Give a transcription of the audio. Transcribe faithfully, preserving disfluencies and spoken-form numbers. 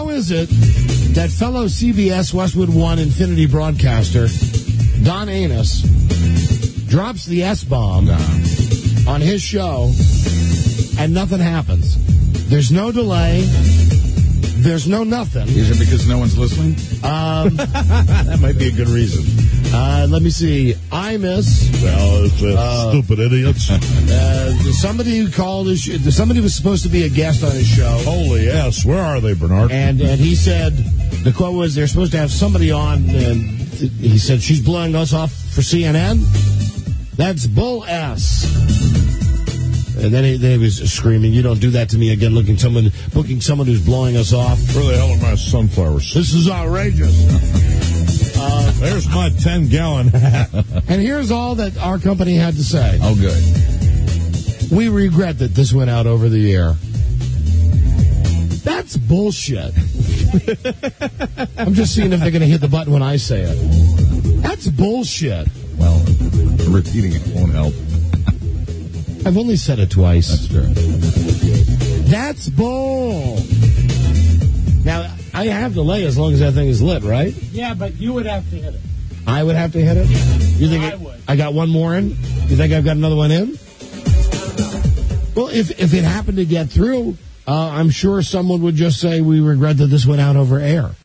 how is it that fellow C B S Westwood One Infinity broadcaster Don Anus drops the S-bomb on his show and nothing happens? There's no delay. There's no nothing. Is it because no one's listening? Um, that might be a good reason. Uh, let me see. I miss. Well, it's uh, uh, stupid idiots. Uh, somebody who called his sh- somebody was supposed to be a guest on his show. Holy yes. Where are they, Bernard? And and he said, the quote was, they're supposed to have somebody on, and he said, she's blowing us off for C N N? That's bull ass. And then he, then he was screaming, you don't do that to me again, looking someone, booking someone who's blowing us off. Where the hell are my sunflowers? This is outrageous. uh, There's my ten-gallon hat. And here's all that our company had to say. Oh, good. We regret that this went out over the air. That's bullshit. I'm just seeing if they're going to hit the button when I say it. That's bullshit. Well, repeating it won't help. I've only said it twice. That's true. That's bull. Now, I have delay as long as that thing is lit, right? Yeah, but you would have to hit it. I would have to hit it? You think I it, would. I got one more in? You think I've got another one in? Well, if if it happened to get through, uh, I'm sure someone would just say, we regret that this went out over air.